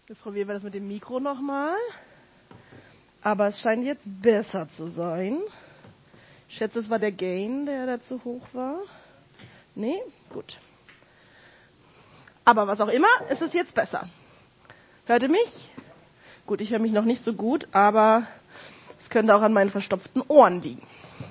Jetzt probieren wir das mit dem Mikro nochmal. Aber es scheint jetzt besser zu sein. Ich schätze, es war der Gain, der da zu hoch war. Nee? Gut. Aber was auch immer, ist es jetzt besser. Hört ihr mich? Gut, ich höre mich noch nicht so gut, aber es könnte auch an meinen verstopften Ohren liegen.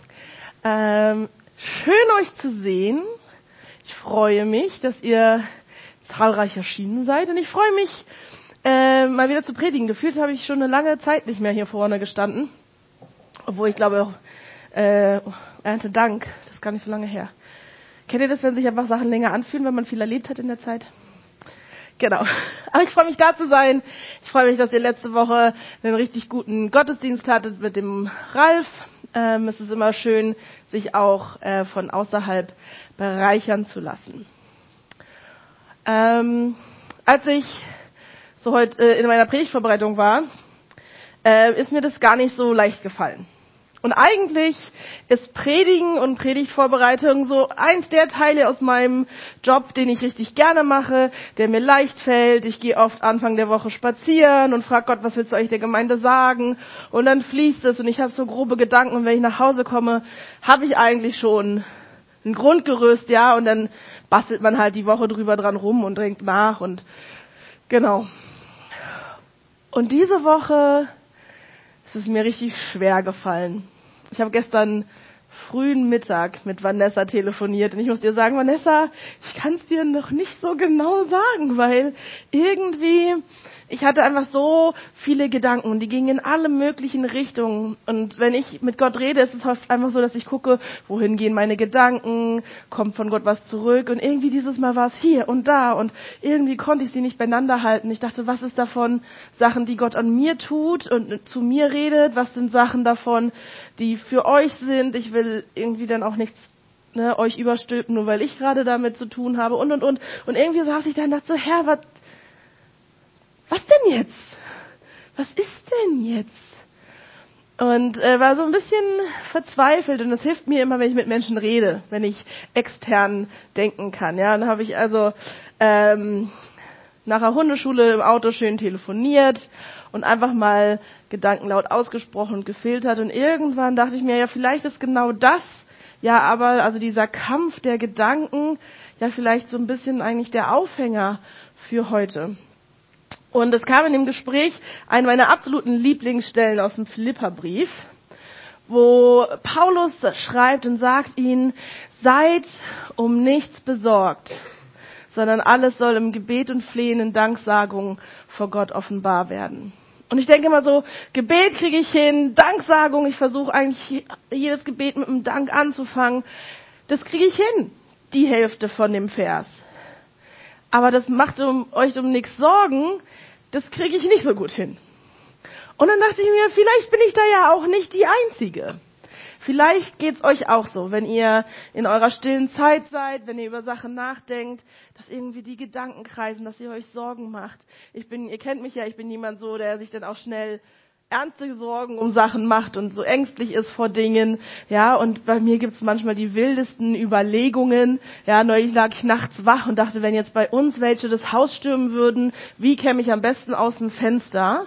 Schön euch zu sehen. Ich freue mich, dass ihr zahlreich erschienen seid und ich freue mich, mal wieder zu predigen. Gefühlt habe ich schon eine lange Zeit nicht mehr hier vorne gestanden. Obwohl ich glaube, Erntedank, das ist gar nicht so lange her. Kennt ihr das, wenn sich einfach Sachen länger anfühlen, wenn man viel erlebt hat in der Zeit? Genau. Aber ich freue mich, da zu sein. Ich freue mich, dass ihr letzte Woche einen richtig guten Gottesdienst hattet mit dem Ralf. Es ist immer schön, sich auch von außerhalb bereichern zu lassen. Als ich so heute in meiner Predigtvorbereitung war, ist mir das gar nicht so leicht gefallen. Und eigentlich ist Predigen und Predigtvorbereitung so eins der Teile aus meinem Job, den ich richtig gerne mache, der mir leicht fällt. Ich gehe oft Anfang der Woche spazieren und frage Gott, was willst du eigentlich der Gemeinde sagen? Und dann fließt es und ich habe so grobe Gedanken und wenn ich nach Hause komme, habe ich eigentlich schon ein Grundgerüst, ja, und dann bastelt man halt die Woche drüber dran rum und denkt nach und genau. Und diese Woche ist es mir richtig schwer gefallen. Ich habe gestern frühen Mittag mit Vanessa telefoniert und ich muss dir sagen, Vanessa, ich kann es dir noch nicht so genau sagen, weil irgendwie, ich hatte einfach so viele Gedanken und die gingen in alle möglichen Richtungen. Und wenn ich mit Gott rede, ist es oft einfach so, dass ich gucke, wohin gehen meine Gedanken, kommt von Gott was zurück und irgendwie dieses Mal war es hier und da und irgendwie konnte ich sie nicht beieinander halten. Ich dachte, was ist davon Sachen, die Gott an mir tut und zu mir redet, was sind Sachen davon, die für euch sind. Ich will irgendwie dann auch nichts euch überstülpen, nur weil ich gerade damit zu tun habe und. Und irgendwie saß ich da und dachte so, Herr, was denn jetzt? Was ist denn jetzt? Und war so ein bisschen verzweifelt und das hilft mir immer, wenn ich mit Menschen rede, wenn ich extern denken kann. Ja, dann habe ich also nach der Hundeschule im Auto schön telefoniert und einfach mal Gedanken laut ausgesprochen und gefiltert. Und irgendwann dachte ich mir, ja, vielleicht ist genau das, ja, aber also dieser Kampf der Gedanken, ja, vielleicht so ein bisschen eigentlich der Aufhänger für heute. Und es kam in dem Gespräch eine meiner absoluten Lieblingsstellen aus dem Philipperbrief, wo Paulus schreibt und sagt ihnen, seid um nichts besorgt, sondern alles soll im Gebet und Flehen in Danksagung vor Gott offenbar werden. Und ich denke immer so, Gebet kriege ich hin, Danksagung, ich versuche eigentlich jedes Gebet mit einem Dank anzufangen. Das kriege ich hin, die Hälfte von dem Vers. Aber das macht euch um nichts Sorgen, das kriege ich nicht so gut hin. Und dann dachte ich mir, vielleicht bin ich da ja auch nicht die Einzige. Vielleicht geht's euch auch so, wenn ihr in eurer stillen Zeit seid, wenn ihr über Sachen nachdenkt, dass irgendwie die Gedanken kreisen, dass ihr euch Sorgen macht. Ihr kennt mich ja, ich bin jemand so, der sich dann auch schnell ernste Sorgen um Sachen macht und so ängstlich ist vor Dingen, ja, und bei mir gibt's manchmal die wildesten Überlegungen, ja, neulich lag ich nachts wach und dachte, wenn jetzt bei uns welche das Haus stürmen würden, wie käme ich am besten aus dem Fenster?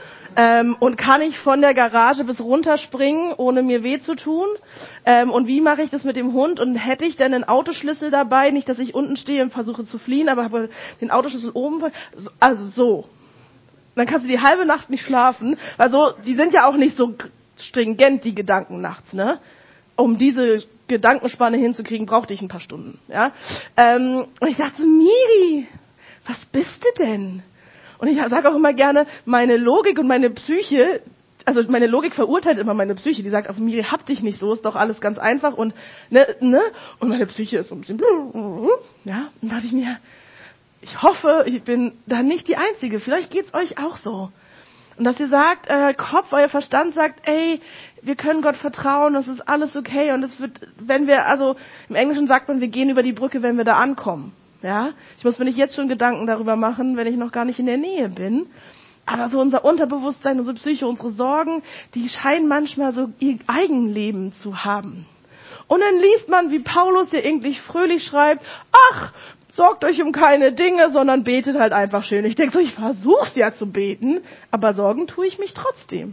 Und kann ich von der Garage bis runterspringen, ohne mir weh zu tun? Und wie mache ich das mit dem Hund? Und hätte ich denn einen Autoschlüssel dabei? Nicht, dass ich unten stehe und versuche zu fliehen, aber habe den Autoschlüssel oben. Also so. Dann kannst du die halbe Nacht nicht schlafen. Also die sind ja auch nicht so stringent, die Gedanken nachts, ne? Um diese Gedankenspanne hinzukriegen, brauchte ich ein paar Stunden. Ja? Und ich dachte, Miri, was bist du denn? Und ich sage auch immer gerne, meine Logik und meine Psyche, also meine Logik verurteilt immer meine Psyche, die sagt, auf Miri, hab dich nicht so, ist doch alles ganz einfach und ne? Und meine Psyche ist so ein bisschen, ja, und dachte ich mir, ich hoffe, ich bin da nicht die Einzige, vielleicht geht's euch auch so. Und dass ihr sagt, Kopf, euer Verstand sagt, ey, wir können Gott vertrauen, das ist alles okay und es wird, wenn wir, also im Englischen sagt man, wir gehen über die Brücke, wenn wir da ankommen. Ja, ich muss mir nicht jetzt schon Gedanken darüber machen, wenn ich noch gar nicht in der Nähe bin. Aber so unser Unterbewusstsein, unsere Psyche, unsere Sorgen, die scheinen manchmal so ihr Eigenleben zu haben. Und dann liest man, wie Paulus hier irgendwie fröhlich schreibt, ach, sorgt euch um keine Dinge, sondern betet halt einfach schön. Ich denke so, ich versuch's ja zu beten, aber sorgen tue ich mich trotzdem.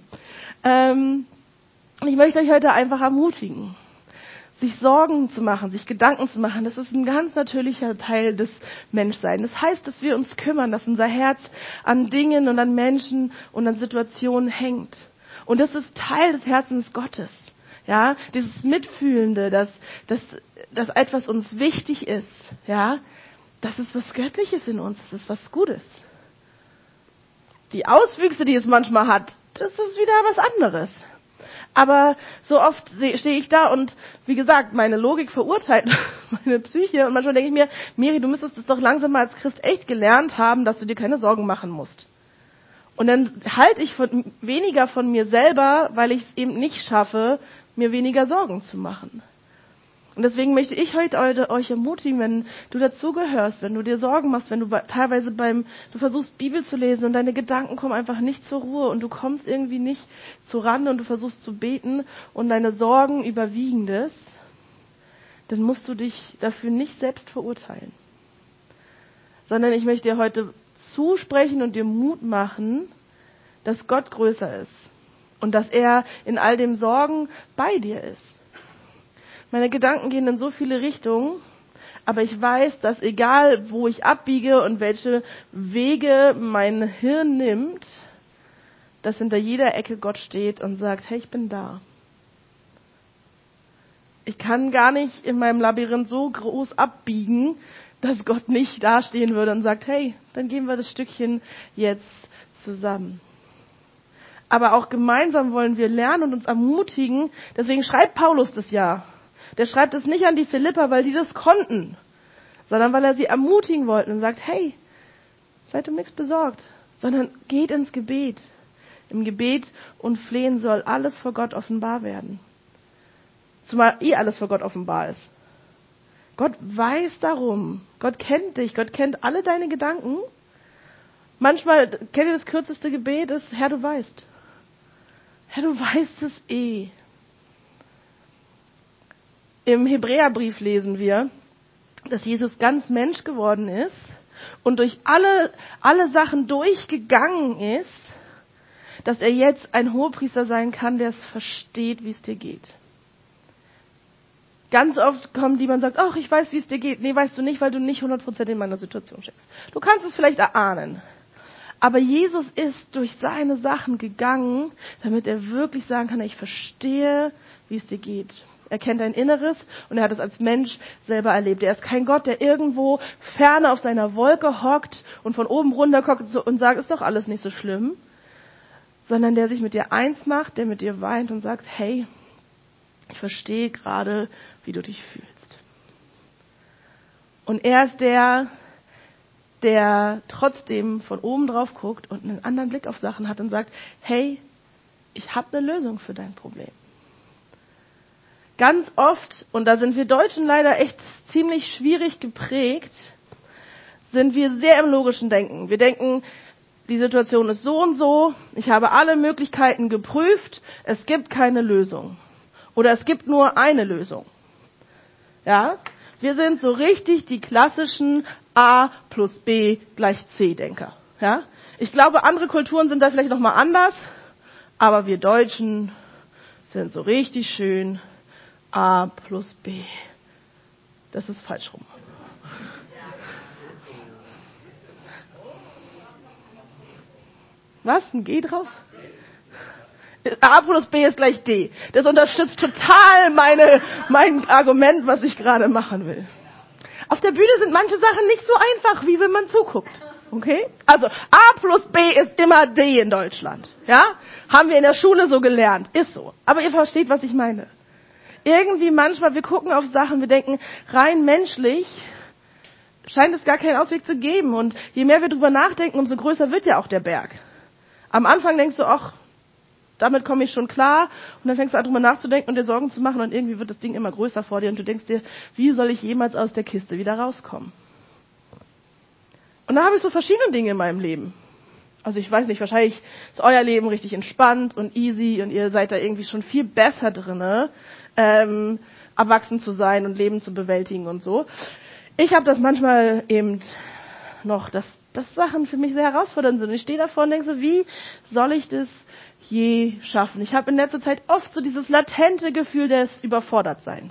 Ich möchte euch heute einfach ermutigen, sich Sorgen zu machen, sich Gedanken zu machen. Das ist ein ganz natürlicher Teil des Menschseins. Das heißt, dass wir uns kümmern, dass unser Herz an Dingen und an Menschen und an Situationen hängt. Und das ist Teil des Herzens Gottes. Ja, dieses Mitfühlende, dass etwas uns wichtig ist. Ja, das ist was Göttliches in uns, das ist was Gutes. Die Auswüchse, die es manchmal hat, das ist wieder was anderes. Aber so oft stehe ich da und, wie gesagt, meine Logik verurteilt meine Psyche. Und manchmal denke ich mir, Miri, du müsstest es doch langsam mal als Christ echt gelernt haben, dass du dir keine Sorgen machen musst. Und dann halte ich weniger von mir selber, weil ich es eben nicht schaffe, mir weniger Sorgen zu machen. Und deswegen möchte ich heute euch ermutigen, wenn du dazugehörst, wenn du dir Sorgen machst, wenn du teilweise du versuchst Bibel zu lesen und deine Gedanken kommen einfach nicht zur Ruhe und du kommst irgendwie nicht zur Rande und du versuchst zu beten und deine Sorgen überwiegen das, dann musst du dich dafür nicht selbst verurteilen. Sondern ich möchte dir heute zusprechen und dir Mut machen, dass Gott größer ist und dass er in all dem Sorgen bei dir ist. Meine Gedanken gehen in so viele Richtungen, aber ich weiß, dass egal, wo ich abbiege und welche Wege mein Hirn nimmt, dass hinter jeder Ecke Gott steht und sagt, hey, ich bin da. Ich kann gar nicht in meinem Labyrinth so groß abbiegen, dass Gott nicht dastehen würde und sagt, hey, dann gehen wir das Stückchen jetzt zusammen. Aber auch gemeinsam wollen wir lernen und uns ermutigen. Deswegen schreibt Paulus das ja. Der schreibt es nicht an die Philipper, weil die das konnten, sondern weil er sie ermutigen wollte und sagt, hey, seid um nichts besorgt, sondern geht ins Gebet. Im Gebet und Flehen soll alles vor Gott offenbar werden. Zumal alles vor Gott offenbar ist. Gott weiß darum. Gott kennt dich. Gott kennt alle deine Gedanken. Manchmal, kennt ihr das kürzeste Gebet? Ist, Herr, du weißt. Herr, du weißt es eh. Im Hebräerbrief lesen wir, dass Jesus ganz Mensch geworden ist und durch alle Sachen durchgegangen ist, dass er jetzt ein Hohepriester sein kann, der es versteht, wie es dir geht. Ganz oft kommt jemand und sagt, ach, ich weiß, wie es dir geht. Nee, weißt du nicht, weil du nicht 100% in meiner Situation steckst. Du kannst es vielleicht erahnen. Aber Jesus ist durch seine Sachen gegangen, damit er wirklich sagen kann, ich verstehe, wie es dir geht. Er kennt dein Inneres und er hat es als Mensch selber erlebt. Er ist kein Gott, der irgendwo ferne auf seiner Wolke hockt und von oben runter guckt und sagt, ist doch alles nicht so schlimm. Sondern der sich mit dir eins macht, der mit dir weint und sagt, hey, ich verstehe gerade, wie du dich fühlst. Und er ist der trotzdem von oben drauf guckt und einen anderen Blick auf Sachen hat und sagt, hey, ich habe eine Lösung für dein Problem. Ganz oft, und da sind wir Deutschen leider echt ziemlich schwierig geprägt, sind wir sehr im logischen Denken. Wir denken, die Situation ist so und so, ich habe alle Möglichkeiten geprüft, es gibt keine Lösung. Oder es gibt nur eine Lösung. Ja? Wir sind so richtig die klassischen A plus B gleich C Denker. Ja? Ich glaube, andere Kulturen sind da vielleicht nochmal anders, aber wir Deutschen sind so richtig schön A plus B. Das ist falsch rum. Was? Ein G drauf? A plus B ist gleich D. Das unterstützt total mein Argument, was ich gerade machen will. Auf der Bühne sind manche Sachen nicht so einfach, wie wenn man zuguckt. Okay? Also A plus B ist immer D in Deutschland. Ja? Haben wir in der Schule so gelernt. Ist so. Aber ihr versteht, was ich meine. Irgendwie manchmal, wir gucken auf Sachen, wir denken, rein menschlich scheint es gar keinen Ausweg zu geben. Und je mehr wir drüber nachdenken, umso größer wird ja auch der Berg. Am Anfang denkst du, ach, damit komme ich schon klar. Und dann fängst du an, drüber nachzudenken und dir Sorgen zu machen. Und irgendwie wird das Ding immer größer vor dir. Und du denkst dir, wie soll ich jemals aus der Kiste wieder rauskommen? Und da habe ich so verschiedene Dinge in meinem Leben. Also ich weiß nicht, wahrscheinlich ist euer Leben richtig entspannt und easy. Und ihr seid da irgendwie schon viel besser drinne. erwachsen zu sein und Leben zu bewältigen und so. Ich habe das manchmal eben noch, dass Sachen für mich sehr herausfordernd sind. Ich stehe davor und denke so, wie soll ich das je schaffen? Ich habe in letzter Zeit oft so dieses latente Gefühl des Überfordertseins.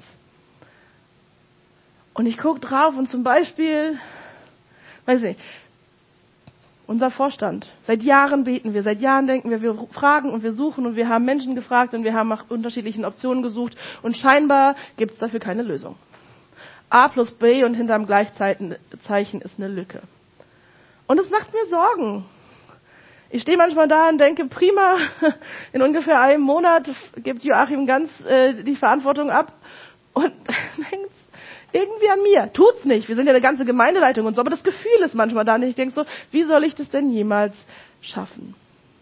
Und ich gucke drauf und zum Beispiel, weiß nicht, unser Vorstand. Seit Jahren beten wir, seit Jahren denken wir fragen und wir suchen und wir haben Menschen gefragt und wir haben nach unterschiedlichen Optionen gesucht und scheinbar gibt es dafür keine Lösung. A plus B und hinterm Gleichzeichen ist eine Lücke. Und es macht mir Sorgen. Ich stehe manchmal da und denke, prima, in ungefähr einem Monat gibt Joachim ganz die Verantwortung ab und denkt irgendwie an mir. Tut's nicht. Wir sind ja eine ganze Gemeindeleitung und so, aber das Gefühl ist manchmal da und ich denke so, wie soll ich das denn jemals schaffen?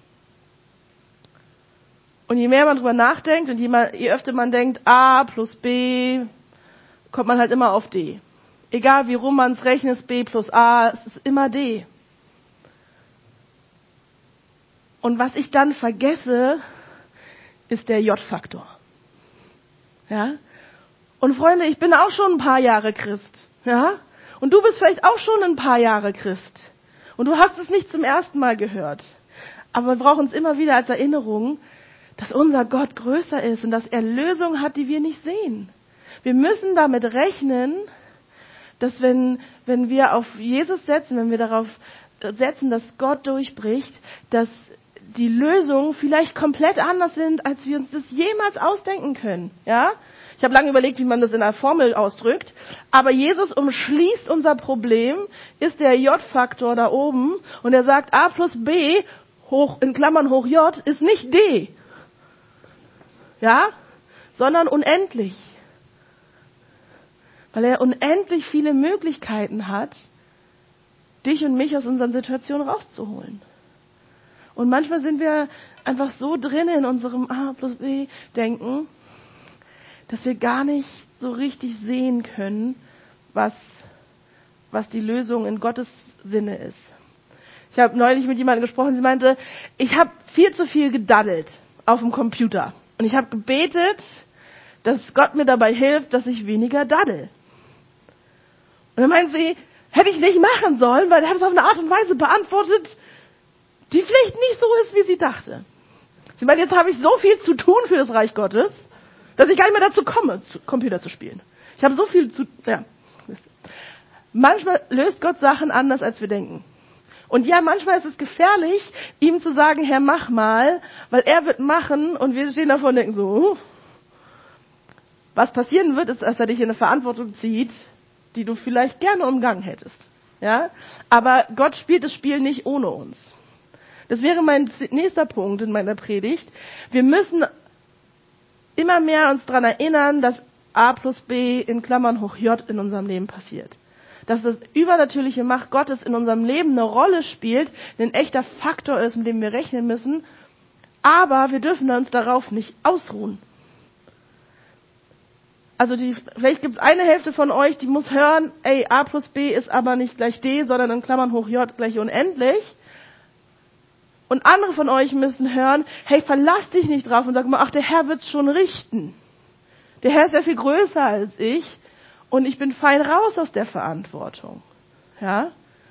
Und je mehr man drüber nachdenkt und je öfter man denkt, A plus B, kommt man halt immer auf D. Egal wie rum man es rechnet, ist B plus A, es ist immer D. Und was ich dann vergesse, ist der J-Faktor. Ja? Und Freunde, ich bin auch schon ein paar Jahre Christ. Ja? Und du bist vielleicht auch schon ein paar Jahre Christ. Und du hast es nicht zum ersten Mal gehört. Aber wir brauchen es immer wieder als Erinnerung, dass unser Gott größer ist und dass er Lösungen hat, die wir nicht sehen. Wir müssen damit rechnen, dass wenn wir auf Jesus setzen, wenn wir darauf setzen, dass Gott durchbricht, dass die Lösungen vielleicht komplett anders sind, als wir uns das jemals ausdenken können. Ja? Ich habe lange überlegt, wie man das in einer Formel ausdrückt, aber Jesus umschließt unser Problem, ist der J-Faktor da oben und er sagt, A plus B hoch in Klammern hoch J ist nicht D. Ja? Sondern unendlich. Weil er unendlich viele Möglichkeiten hat, dich und mich aus unseren Situationen rauszuholen. Und manchmal sind wir einfach so drin in unserem A plus B Denken, dass wir gar nicht so richtig sehen können, was die Lösung in Gottes Sinne ist. Ich habe neulich mit jemandem gesprochen, sie meinte, ich habe viel zu viel gedaddelt auf dem Computer. Und ich habe gebetet, dass Gott mir dabei hilft, dass ich weniger daddel. Und dann meint sie, hätte ich nicht machen sollen, weil er hat es auf eine Art und Weise beantwortet, die vielleicht nicht so ist, wie sie dachte. Sie meint, jetzt habe ich so viel zu tun für das Reich Gottes, dass ich gar nicht mehr dazu komme, Computer zu spielen. Ich habe so viel zu... Ja. Manchmal löst Gott Sachen anders, als wir denken. Und ja, manchmal ist es gefährlich, ihm zu sagen, Herr, mach mal, weil er wird machen und wir stehen davor und denken so, was passieren wird, ist, dass er dich in eine Verantwortung zieht, die du vielleicht gerne umgangen hättest. Ja? Aber Gott spielt das Spiel nicht ohne uns. Das wäre mein nächster Punkt in meiner Predigt. Wir müssen immer mehr uns daran erinnern, dass A plus B in Klammern hoch J in unserem Leben passiert. Dass das übernatürliche Macht Gottes in unserem Leben eine Rolle spielt, ein echter Faktor ist, mit dem wir rechnen müssen. Aber wir dürfen uns darauf nicht ausruhen. Also vielleicht gibt es eine Hälfte von euch, die muss hören, ey, A plus B ist aber nicht gleich D, sondern in Klammern hoch J gleich unendlich. Und andere von euch müssen hören, hey, verlass dich nicht drauf und sag mal, ach, der Herr wird's schon richten. Der Herr ist ja viel größer als ich und ich bin fein raus aus der Verantwortung. Ja?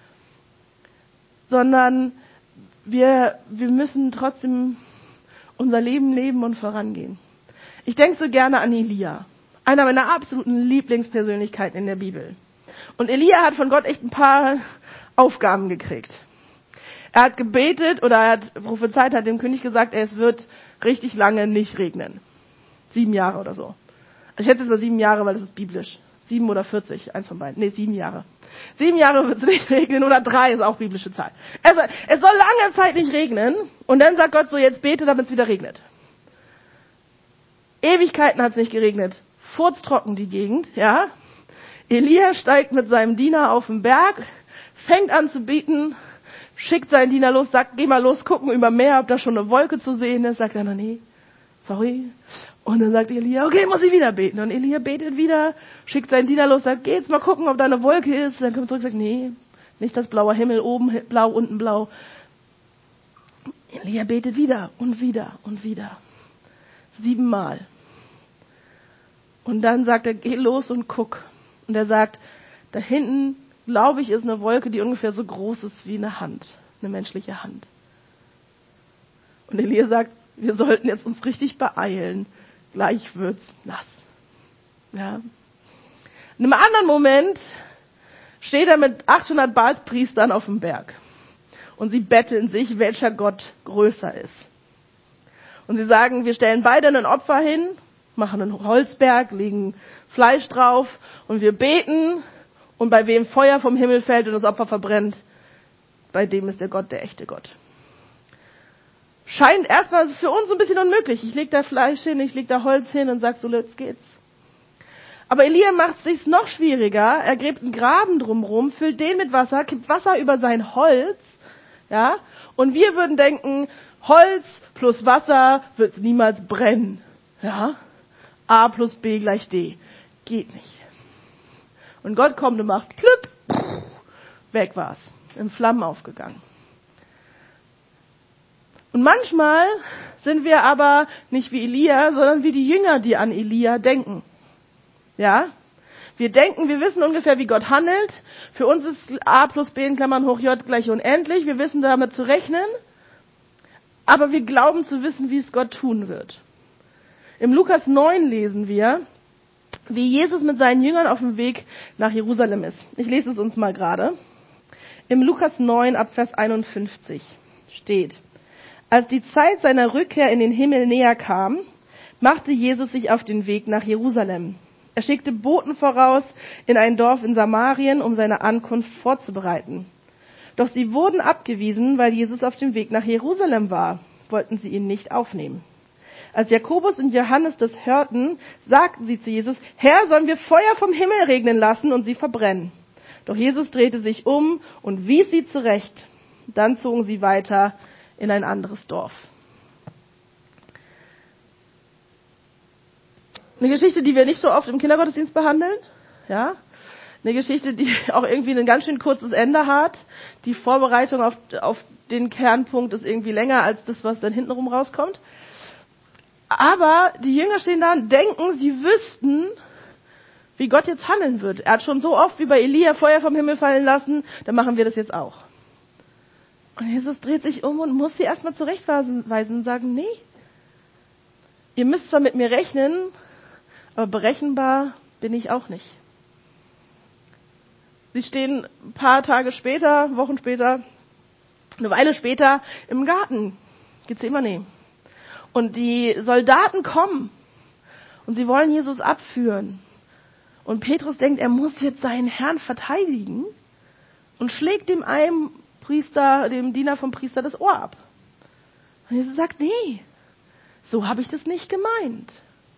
Sondern wir müssen trotzdem unser Leben leben und vorangehen. Ich denke so gerne an Elia. Einer meiner absoluten Lieblingspersönlichkeiten in der Bibel. Und Elia hat von Gott echt ein paar Aufgaben gekriegt. Er hat gebetet oder er hat prophezeit, hat dem König gesagt, es wird richtig lange nicht regnen. 7 Jahre oder so. Ich schätze jetzt mal 7 Jahre, weil das ist biblisch. 7 oder 40, eins von beiden. Nee, 7 Jahre. 7 Jahre wird es nicht regnen oder 3 ist auch biblische Zahl. Es soll lange Zeit nicht regnen und dann sagt Gott so, jetzt bete, damit es wieder regnet. Ewigkeiten hat es nicht geregnet. Furztrocken die Gegend, ja. Elia steigt mit seinem Diener auf den Berg, fängt an zu beten, schickt seinen Diener los, sagt, geh mal los gucken über Meer, ob da schon eine Wolke zu sehen ist. Sagt er, nee, sorry. Und dann sagt Elia, okay, muss ich wieder beten. Und Elia betet wieder, schickt seinen Diener los, sagt, geh jetzt mal gucken, ob da eine Wolke ist. Dann kommt er zurück und sagt, nee, nicht das blaue Himmel, oben blau, unten blau. Elia betet wieder und wieder und wieder. 7 Mal. Und dann sagt er, geh los und guck. Und er sagt, da hinten, glaube ich, ist eine Wolke, die ungefähr so groß ist wie eine Hand, eine menschliche Hand. Und Elia sagt, wir sollten jetzt uns richtig beeilen. Gleich wird's nass. Ja. In einem anderen Moment steht er mit 800 Baalspriestern auf dem Berg. Und sie betteln sich, welcher Gott größer ist. Und sie sagen, wir stellen beide ein Opfer hin, machen einen Holzberg, legen Fleisch drauf und wir beten. Und bei wem Feuer vom Himmel fällt und das Opfer verbrennt, bei dem ist der Gott der echte Gott. Scheint erstmal für uns ein bisschen unmöglich. Ich lege da Fleisch hin, ich lege da Holz hin und sag so, jetzt geht's. Aber Elia macht es sich noch schwieriger. Er gräbt einen Graben drumherum, füllt den mit Wasser, kippt Wasser über sein Holz. Ja? Und wir würden denken, Holz plus Wasser wird niemals brennen. Ja? A plus B gleich D. Geht nicht. Und Gott kommt und macht plüpp, weg war's. In Flammen aufgegangen. Und manchmal sind wir aber nicht wie Elia, sondern wie die Jünger, die an Elia denken. Ja? Wir denken, wir wissen ungefähr, wie Gott handelt. Für uns ist A plus B in Klammern hoch J gleich unendlich. Wir wissen damit zu rechnen. Aber wir glauben zu wissen, wie es Gott tun wird. Im Lukas 9 lesen wir, wie Jesus mit seinen Jüngern auf dem Weg nach Jerusalem ist. Ich lese es uns mal gerade. Im Lukas 9 ab Vers 51 steht: Als die Zeit seiner Rückkehr in den Himmel näher kam, machte Jesus sich auf den Weg nach Jerusalem. Er schickte Boten voraus in ein Dorf in Samarien, um seine Ankunft vorzubereiten. Doch sie wurden abgewiesen, weil Jesus auf dem Weg nach Jerusalem war, wollten sie ihn nicht aufnehmen. Als Jakobus und Johannes das hörten, sagten sie zu Jesus: Herr, sollen wir Feuer vom Himmel regnen lassen und sie verbrennen? Doch Jesus drehte sich um und wies sie zurecht. Dann zogen sie weiter in ein anderes Dorf. Eine Geschichte, die wir nicht so oft im Kindergottesdienst behandeln. Ja? Eine Geschichte, die auch irgendwie ein ganz schön kurzes Ende hat. Die Vorbereitung auf den Kernpunkt ist irgendwie länger als das, was dann hintenrum rauskommt. Aber die Jünger stehen da und denken, sie wüssten, wie Gott jetzt handeln wird. Er hat schon so oft wie bei Elia Feuer vom Himmel fallen lassen, dann machen wir das jetzt auch. Und Jesus dreht sich um und muss sie erstmal zurechtweisen und sagen, nee, ihr müsst zwar mit mir rechnen, aber berechenbar bin ich auch nicht. Sie stehen ein paar Tage später, Wochen später, eine Weile später im Garten, Gethsemane. Und die Soldaten kommen und sie wollen Jesus abführen. Und Petrus denkt, er muss jetzt seinen Herrn verteidigen und schlägt dem einen Priester, dem Diener vom Priester, das Ohr ab. Und Jesus sagt, nee, so habe ich das nicht gemeint.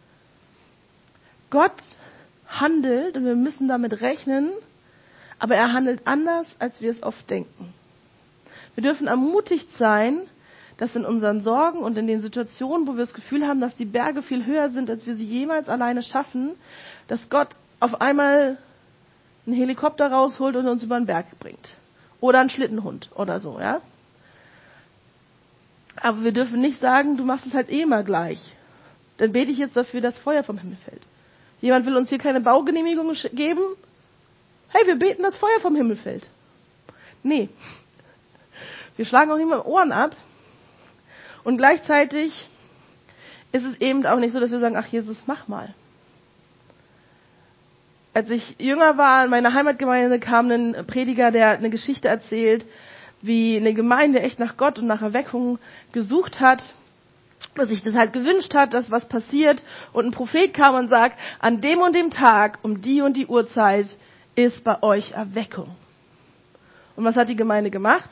Gott handelt und wir müssen damit rechnen, aber er handelt anders, als wir es oft denken. Wir dürfen ermutigt sein, dass in unseren Sorgen und in den Situationen, wo wir das Gefühl haben, dass die Berge viel höher sind, als wir sie jemals alleine schaffen, dass Gott auf einmal einen Helikopter rausholt und uns über den Berg bringt. Oder einen Schlittenhund oder so, ja. Aber wir dürfen nicht sagen, du machst es halt eh mal gleich. Dann bete ich jetzt dafür, dass Feuer vom Himmel fällt. Jemand will uns hier keine Baugenehmigung geben? Hey, wir beten, dass Feuer vom Himmel fällt. Nee. Wir schlagen auch niemandem Ohren ab. Und gleichzeitig ist es eben auch nicht so, dass wir sagen, ach Jesus, mach mal. Als ich jünger war, in meiner Heimatgemeinde kam ein Prediger, der eine Geschichte erzählt, wie eine Gemeinde echt nach Gott und nach Erweckung gesucht hat, dass sich das halt gewünscht hat, dass was passiert. Und ein Prophet kam und sagt, an dem und dem Tag, um die und die Uhrzeit, ist bei euch Erweckung. Und was hat die Gemeinde gemacht?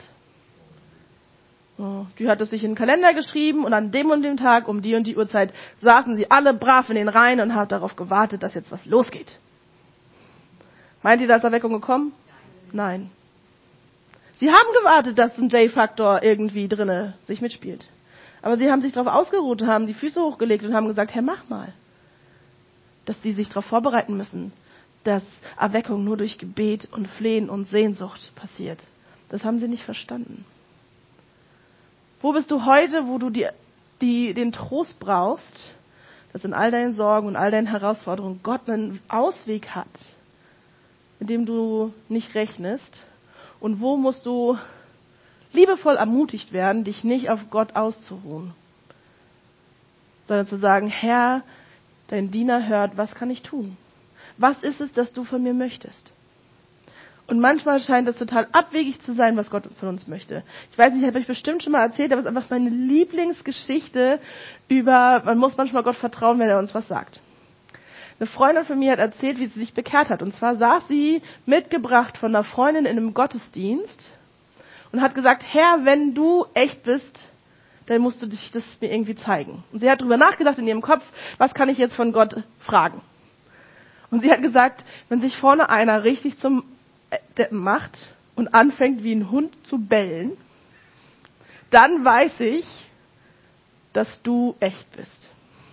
Die hat es sich in den Kalender geschrieben und an dem und dem Tag, um die und die Uhrzeit, saßen sie alle brav in den Reihen und haben darauf gewartet, dass jetzt was losgeht. Meint ihr, da ist Erweckung gekommen? Nein. Sie haben gewartet, dass ein J-Faktor irgendwie drinne sich mitspielt. Aber sie haben sich darauf ausgeruht, haben die Füße hochgelegt und haben gesagt, Herr, mach mal. Dass sie sich darauf vorbereiten müssen, dass Erweckung nur durch Gebet und Flehen und Sehnsucht passiert. Das haben sie nicht verstanden. Wo bist du heute, wo du den Trost brauchst, dass in all deinen Sorgen und all deinen Herausforderungen Gott einen Ausweg hat, mit dem du nicht rechnest. Und wo musst du liebevoll ermutigt werden, dich nicht auf Gott auszuruhen, sondern zu sagen, Herr, dein Diener hört, was kann ich tun? Was ist es, das du von mir möchtest? Und manchmal scheint es total abwegig zu sein, was Gott von uns möchte. Ich weiß nicht, ich habe euch bestimmt schon mal erzählt, aber es ist einfach meine Lieblingsgeschichte über, man muss manchmal Gott vertrauen, wenn er uns was sagt. Eine Freundin von mir hat erzählt, wie sie sich bekehrt hat. Und zwar saß sie mitgebracht von einer Freundin in einem Gottesdienst und hat gesagt, Herr, wenn du echt bist, dann musst du dich das mir irgendwie zeigen. Und sie hat darüber nachgedacht in ihrem Kopf, was kann ich jetzt von Gott fragen? Und sie hat gesagt, wenn sich vorne einer richtig zum Deppen macht und anfängt wie ein Hund zu bellen, dann weiß ich, dass du echt bist.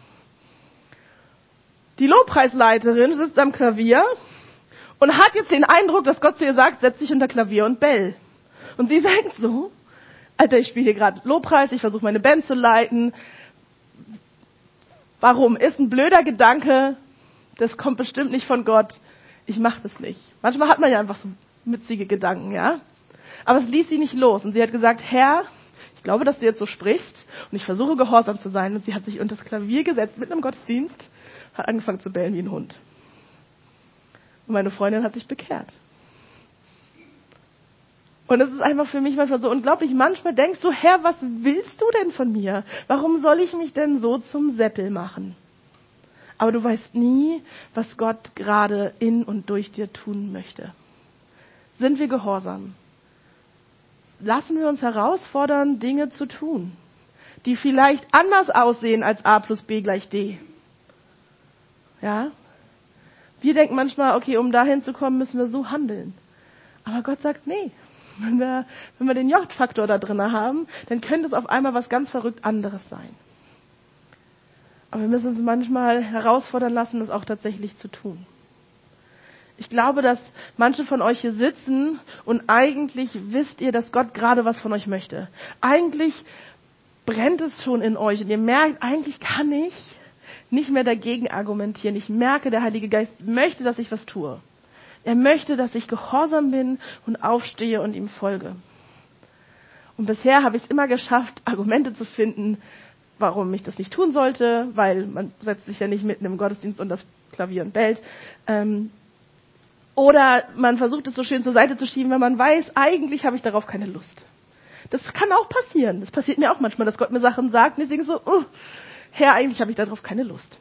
Die Lobpreisleiterin sitzt am Klavier und hat jetzt den Eindruck, dass Gott zu ihr sagt, setz dich unter Klavier und bell. Und sie sagt so, Alter, ich spiele hier gerade Lobpreis, ich versuche meine Band zu leiten. Warum? Ist ein blöder Gedanke, das kommt bestimmt nicht von Gott. Ich mache das nicht. Manchmal hat man ja einfach so witzige Gedanken, ja. Aber es ließ sie nicht los. Und sie hat gesagt, Herr, ich glaube, dass du jetzt so sprichst. Und ich versuche gehorsam zu sein. Und sie hat sich unter das Klavier gesetzt, mitten im Gottesdienst, hat angefangen zu bellen wie ein Hund. Und meine Freundin hat sich bekehrt. Und es ist einfach für mich manchmal so unglaublich. Manchmal denkst du, Herr, was willst du denn von mir? Warum soll ich mich denn so zum Seppel machen? Aber du weißt nie, was Gott gerade in und durch dir tun möchte. Sind wir gehorsam? Lassen wir uns herausfordern, Dinge zu tun, die vielleicht anders aussehen als A plus B gleich D. Ja? Wir denken manchmal, okay, um dahin zu kommen, müssen wir so handeln. Aber Gott sagt, nee. Wenn wir den J-Faktor da drin haben, dann könnte es auf einmal was ganz verrückt anderes sein. Aber wir müssen uns manchmal herausfordern lassen, das auch tatsächlich zu tun. Ich glaube, dass manche von euch hier sitzen und eigentlich wisst ihr, dass Gott gerade was von euch möchte. Eigentlich brennt es schon in euch und ihr merkt, eigentlich kann ich nicht mehr dagegen argumentieren. Ich merke, der Heilige Geist möchte, dass ich was tue. Er möchte, dass ich gehorsam bin und aufstehe und ihm folge. Und bisher habe ich es immer geschafft, Argumente zu finden, warum ich das nicht tun sollte, weil man setzt sich ja nicht mitten im Gottesdienst unter das Klavier und bellt. Oder man versucht es so schön zur Seite zu schieben, wenn man weiß, eigentlich habe ich darauf keine Lust. Das kann auch passieren. Das passiert mir auch manchmal, dass Gott mir Sachen sagt und ich denke so, Herr, eigentlich habe ich darauf keine Lust.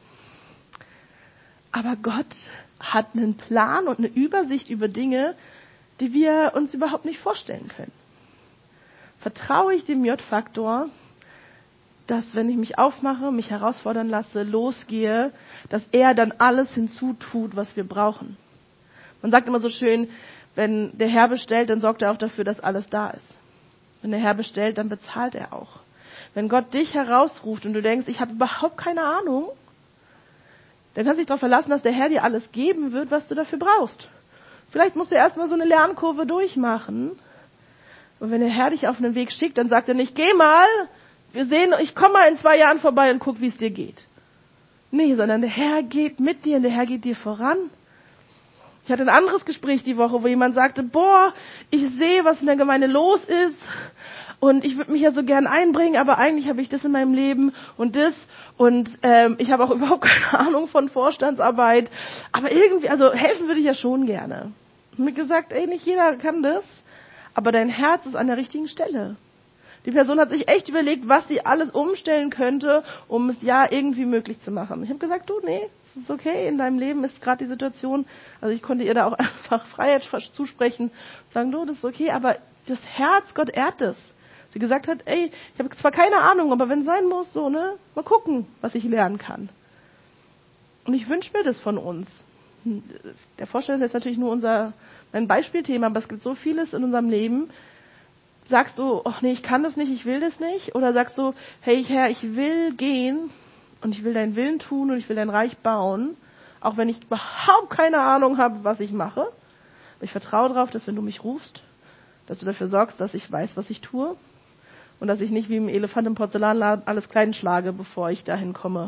Aber Gott hat einen Plan und eine Übersicht über Dinge, die wir uns überhaupt nicht vorstellen können. Vertraue ich dem J-Faktor, dass wenn ich mich aufmache, mich herausfordern lasse, losgehe, dass er dann alles hinzutut, was wir brauchen. Man sagt immer so schön, wenn der Herr bestellt, dann sorgt er auch dafür, dass alles da ist. Wenn der Herr bestellt, dann bezahlt er auch. Wenn Gott dich herausruft und du denkst, ich habe überhaupt keine Ahnung, dann kannst du dich darauf verlassen, dass der Herr dir alles geben wird, was du dafür brauchst. Vielleicht musst du erstmal so eine Lernkurve durchmachen. Und wenn der Herr dich auf einen Weg schickt, dann sagt er nicht, geh mal, ich komme mal in 2 Jahren vorbei und guck, wie es dir geht. Nee, sondern der Herr geht mit dir und der Herr geht dir voran. Ich hatte ein anderes Gespräch die Woche, wo jemand sagte, ich sehe, was in der Gemeinde los ist und ich würde mich ja so gern einbringen, aber eigentlich habe ich das in meinem Leben und das und ich habe auch überhaupt keine Ahnung von Vorstandsarbeit, aber irgendwie, also helfen würde ich ja schon gerne. Und mir gesagt, nicht jeder kann das, aber dein Herz ist an der richtigen Stelle. Die Person hat sich echt überlegt, was sie alles umstellen könnte, um es ja irgendwie möglich zu machen. Ich habe gesagt, nee, es ist okay, in deinem Leben ist gerade die Situation, also ich konnte ihr da auch einfach Freiheit zusprechen, sagen, das ist okay, aber das Herz, Gott ehrt es. Sie gesagt hat, ich habe zwar keine Ahnung, aber wenn es sein muss, mal gucken, was ich lernen kann. Und ich wünsche mir das von uns. Der Vorstand ist jetzt natürlich nur mein Beispielthema, aber es gibt so vieles in unserem Leben. Sagst du, nee, ich kann das nicht, ich will das nicht? Oder sagst du, hey Herr, ich will gehen und ich will deinen Willen tun und ich will dein Reich bauen, auch wenn ich überhaupt keine Ahnung habe, was ich mache. Aber ich vertraue darauf, dass wenn du mich rufst, dass du dafür sorgst, dass ich weiß, was ich tue und dass ich nicht wie im Elefant im Porzellanladen alles klein schlage, bevor ich dahin komme,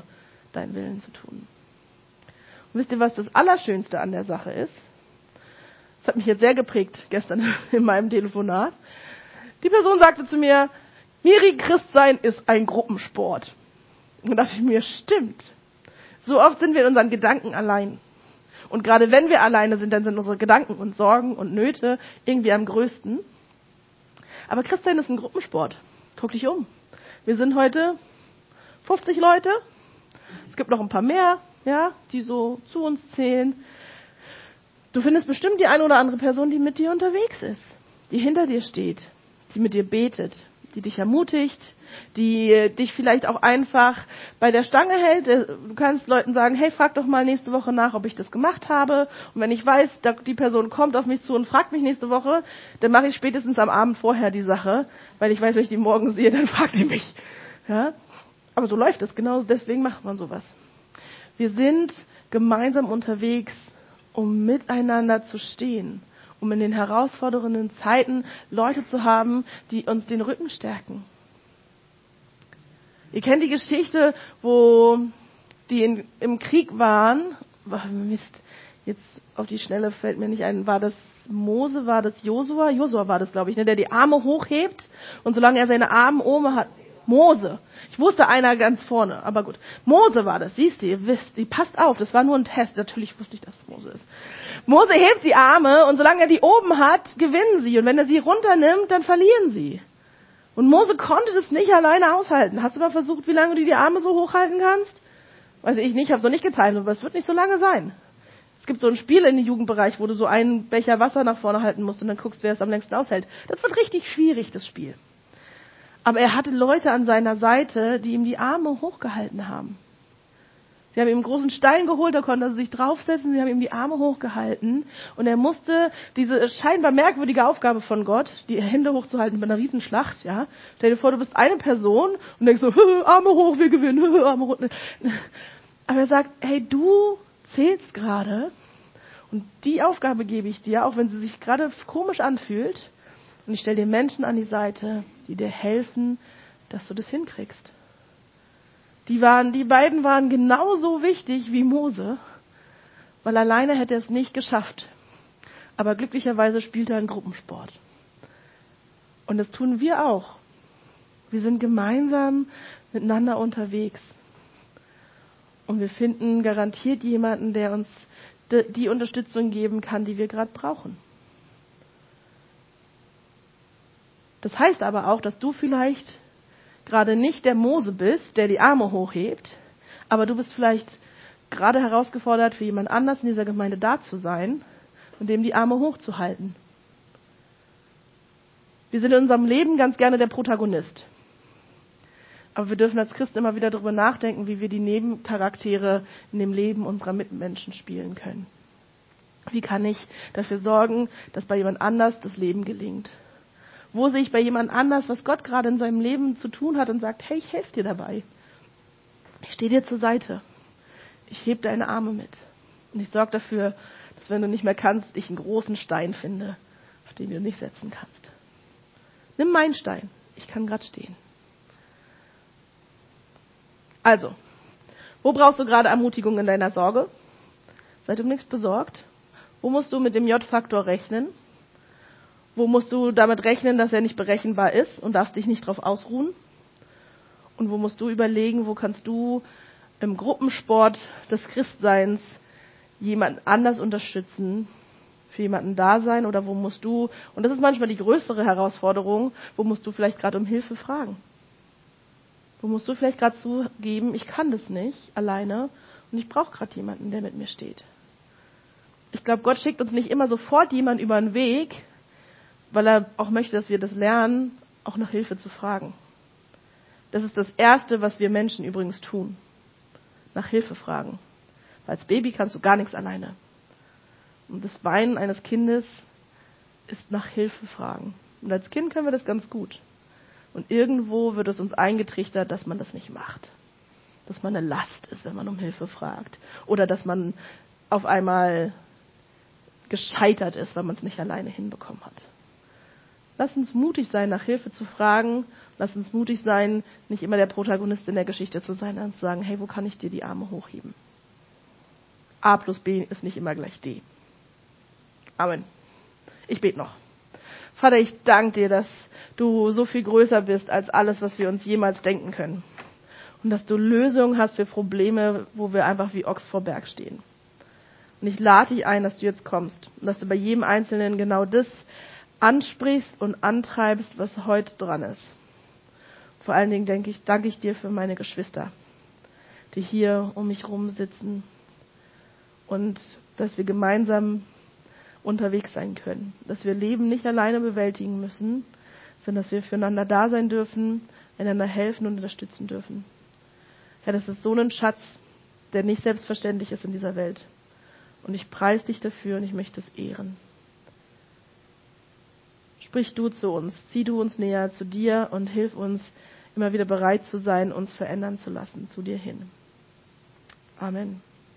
deinen Willen zu tun. Und wisst ihr, was das Allerschönste an der Sache ist? Das hat mich jetzt sehr geprägt gestern in meinem Telefonat. Die Person sagte zu mir, Miri, Christsein ist ein Gruppensport. Und da dachte ich mir, stimmt. So oft sind wir in unseren Gedanken allein. Und gerade wenn wir alleine sind, dann sind unsere Gedanken und Sorgen und Nöte irgendwie am größten. Aber Christsein ist ein Gruppensport. Guck dich um. Wir sind heute 50 Leute. Es gibt noch ein paar mehr, ja, die so zu uns zählen. Du findest bestimmt die eine oder andere Person, die mit dir unterwegs ist, die hinter dir steht, die mit dir betet, die dich ermutigt, die dich vielleicht auch einfach bei der Stange hält. Du kannst Leuten sagen, hey, frag doch mal nächste Woche nach, ob ich das gemacht habe. Und wenn ich weiß, die Person kommt auf mich zu und fragt mich nächste Woche, dann mache ich spätestens am Abend vorher die Sache, weil ich weiß, wenn ich die morgen sehe, dann fragt die mich. Ja? Aber so läuft es, genau deswegen macht man sowas. Wir sind gemeinsam unterwegs, um miteinander zu stehen, um in den herausfordernden Zeiten Leute zu haben, die uns den Rücken stärken. Ihr kennt die Geschichte, wo die im Krieg waren. Mist, jetzt auf die Schnelle fällt mir nicht ein. War das Mose, war das Josua? Josua war das, glaube ich, ne, der die Arme hochhebt und solange er seine Arme oben hat, Mose. Ich wusste einer ganz vorne, aber gut. Mose war das, siehst du, ihr wisst, die passt auf, das war nur ein Test. Natürlich wusste ich, dass es Mose ist. Mose hebt die Arme und solange er die oben hat, gewinnen sie. Und wenn er sie runternimmt, dann verlieren sie. Und Mose konnte das nicht alleine aushalten. Hast du mal versucht, wie lange du die Arme so hochhalten kannst? Weiß ich nicht, ich habe es noch nicht gezeigt, aber es wird nicht so lange sein. Es gibt so ein Spiel in dem Jugendbereich, wo du so einen Becher Wasser nach vorne halten musst und dann guckst, wer es am längsten aushält. Das wird richtig schwierig, das Spiel. Aber er hatte Leute an seiner Seite, die ihm die Arme hochgehalten haben. Sie haben ihm einen großen Stein geholt, da konnte er sich draufsetzen, sie haben ihm die Arme hochgehalten und er musste diese scheinbar merkwürdige Aufgabe von Gott, die Hände hochzuhalten bei einer Riesenschlacht, ja. Stell dir vor, du bist eine Person und denkst so, Arme hoch, wir gewinnen, Arme hoch. Aber er sagt, hey, du zählst gerade und die Aufgabe gebe ich dir, auch wenn sie sich gerade komisch anfühlt. Und ich stelle dir Menschen an die Seite, die dir helfen, dass du das hinkriegst. Die beiden waren genauso wichtig wie Mose, weil alleine hätte er es nicht geschafft. Aber glücklicherweise spielt er einen Gruppensport. Und das tun wir auch. Wir sind gemeinsam miteinander unterwegs. Und wir finden garantiert jemanden, der uns die Unterstützung geben kann, die wir gerade brauchen. Das heißt aber auch, dass du vielleicht gerade nicht der Mose bist, der die Arme hochhebt, aber du bist vielleicht gerade herausgefordert, für jemand anders in dieser Gemeinde da zu sein und dem die Arme hochzuhalten. Wir sind in unserem Leben ganz gerne der Protagonist. Aber wir dürfen als Christen immer wieder darüber nachdenken, wie wir die Nebencharaktere in dem Leben unserer Mitmenschen spielen können. Wie kann ich dafür sorgen, dass bei jemand anders das Leben gelingt? Wo sehe ich bei jemand anders, was Gott gerade in seinem Leben zu tun hat und sagt, hey, ich helfe dir dabei. Ich stehe dir zur Seite. Ich heb deine Arme mit. Und ich sorge dafür, dass wenn du nicht mehr kannst, ich einen großen Stein finde, auf den du nicht setzen kannst. Nimm meinen Stein. Ich kann gerade stehen. Also, wo brauchst du gerade Ermutigung in deiner Sorge? Sei du nichts besorgt. Wo musst du mit dem J-Faktor rechnen? Wo musst du damit rechnen, dass er nicht berechenbar ist und darfst dich nicht drauf ausruhen? Und wo musst du überlegen, wo kannst du im Gruppensport des Christseins jemand anders unterstützen, für jemanden da sein? Oder wo musst du, und das ist manchmal die größere Herausforderung, wo musst du vielleicht gerade um Hilfe fragen? Wo musst du vielleicht gerade zugeben, ich kann das nicht alleine und ich brauche gerade jemanden, der mit mir steht? Ich glaube, Gott schickt uns nicht immer sofort jemand über den Weg, weil er auch möchte, dass wir das lernen, auch nach Hilfe zu fragen. Das ist das Erste, was wir Menschen übrigens tun. Nach Hilfe fragen. Weil als Baby kannst du gar nichts alleine. Und das Weinen eines Kindes ist nach Hilfe fragen. Und als Kind können wir das ganz gut. Und irgendwo wird es uns eingetrichtert, dass man das nicht macht. Dass man eine Last ist, wenn man um Hilfe fragt. Oder dass man auf einmal gescheitert ist, weil man es nicht alleine hinbekommen hat. Lass uns mutig sein, nach Hilfe zu fragen. Lass uns mutig sein, nicht immer der Protagonist in der Geschichte zu sein, sondern zu sagen, hey, wo kann ich dir die Arme hochheben? A plus B ist nicht immer gleich D. Amen. Ich bete noch. Vater, ich danke dir, dass du so viel größer bist als alles, was wir uns jemals denken können. Und dass du Lösungen hast für Probleme, wo wir einfach wie Ochs vor Berg stehen. Und ich lade dich ein, dass du jetzt kommst und dass du bei jedem Einzelnen genau das ansprichst und antreibst, was heute dran ist. Vor allen Dingen danke ich dir für meine Geschwister, die hier um mich rum sitzen und dass wir gemeinsam unterwegs sein können. Dass wir Leben nicht alleine bewältigen müssen, sondern dass wir füreinander da sein dürfen, einander helfen und unterstützen dürfen. Ja, das ist so ein Schatz, der nicht selbstverständlich ist in dieser Welt. Und ich preise dich dafür und ich möchte es ehren. Sprich du zu uns, zieh du uns näher zu dir und hilf uns, immer wieder bereit zu sein, uns verändern zu lassen, zu dir hin. Amen.